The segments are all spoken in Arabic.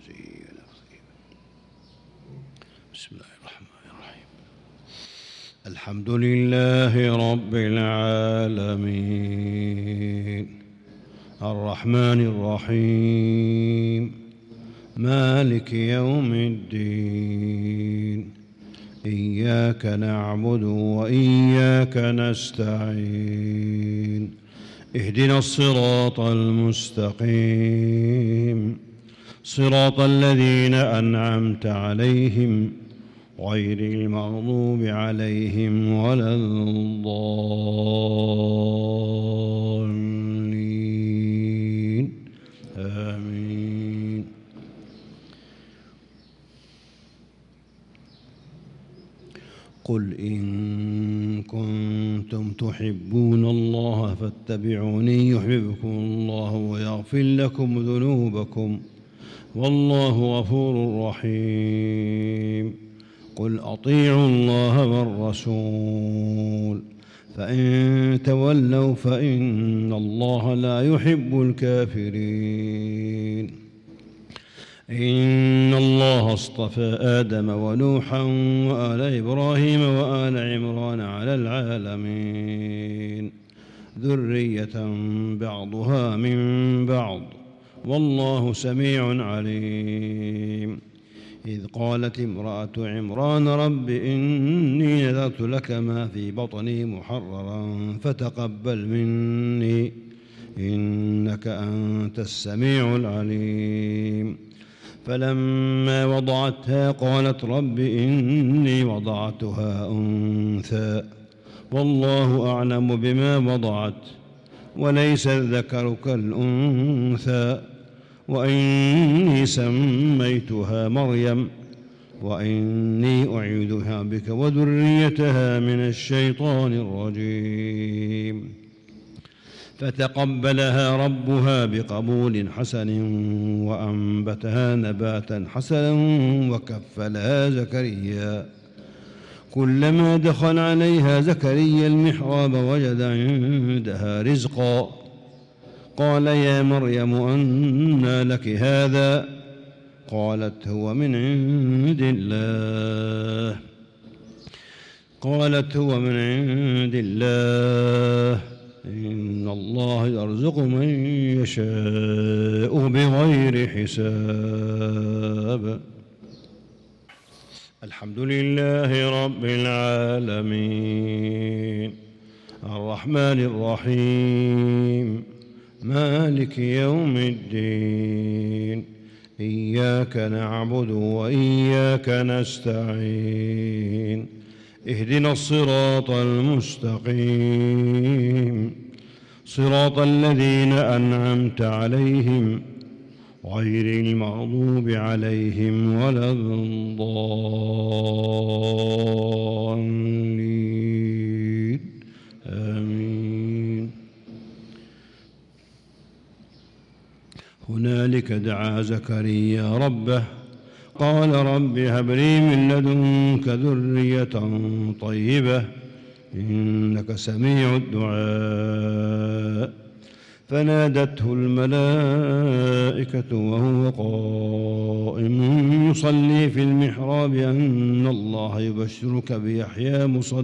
بسم الله الرحمن الرحيم. الحمد لله رب العالمين الرحمن الرحيم مالك يوم الدين إياك نعبد وإياك نستعين اهدنا الصراط المستقيم صراط الذين أنعمت عليهم غير المغضوب عليهم ولا الضالين آمين. قل إن كنتم تحبون الله فاتبعوني يحببكم الله ويغفر لكم ذنوبكم والله غفور رحيم. قل أطيعوا الله والرسول فإن تولوا فإن الله لا يحب الكافرين. إن الله اصطفى آدم ونوحا وآل إبراهيم وآل عمران على العالمين ذرية بعضها من بعض والله سميع عليم. إذ قالت امرأة عمران رب إني نذرت لك ما في بطني محررا فتقبل مني إنك أنت السميع العليم. فلما وضعتها قالت رب إني وضعتها أنثى والله أعلم بما وضعت وليس الذكر كالأنثى وإني سميتها مريم وإني أعيذها بك وذريتها من الشيطان الرجيم. فتقبلها ربها بقبول حسن وأنبتها نباتا حسنا وكفلها زكريا. كلما دخل عليها زكريا المحراب وجد عندها رزقا قال يا مريم أنى لك هذا قالت هو من عند الله إن الله يرزق من يشاء بغير حساب. الحمد لله رب العالمين الرحمن الرحيم مالك يوم الدين إياك نعبد وإياك نستعين اهدنا الصراط المستقيم صراط الذين أنعمت عليهم غير المغضوب عليهم ولا الضالين آمين. هنالك دعا زكريا ربه قال رب هب لي من لدنك ذرية طيبة إنك سميع الدعاء. فنادته الملائكة وهو قائم يصلي في المحراب أن الله يبشرك بيحيى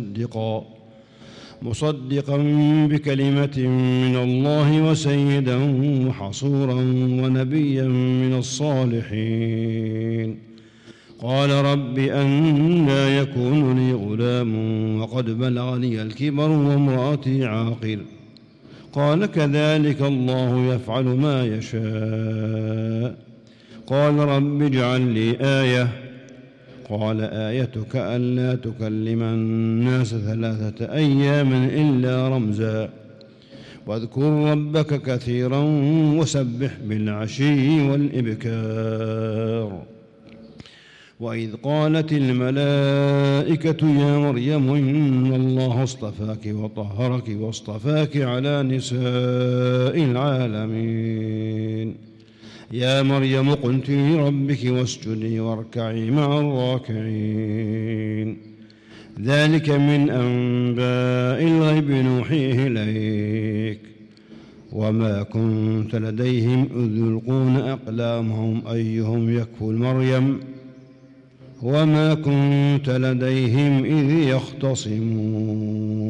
مصدقا بكلمة من الله وسيدا وحصورا ونبيا من الصالحين. قال رب أنى يكون لي غلام وقد بلغني الكبر وامرأتي عاقر قال كذلك الله يفعل ما يشاء. قال رب اجعل لي آية قال آيتك ألا تكلم الناس 3 أيام إلا رمزا واذكر ربك كثيرا وسبح بالعشي والإبكار. وإذ قالت الملائكة يا مريم إن الله اصطفاك وطهرك واصطفاك على نساء العالمين. يا مريم اقنتي لربك واسجدي واركعي مع الراكعين. ذلك من أنباء الغيب نوحيه إليك وما كنت لديهم إذ يلقون أقلامهم أيهم يكفل مريم وما كنت لديهم إذ يختصمون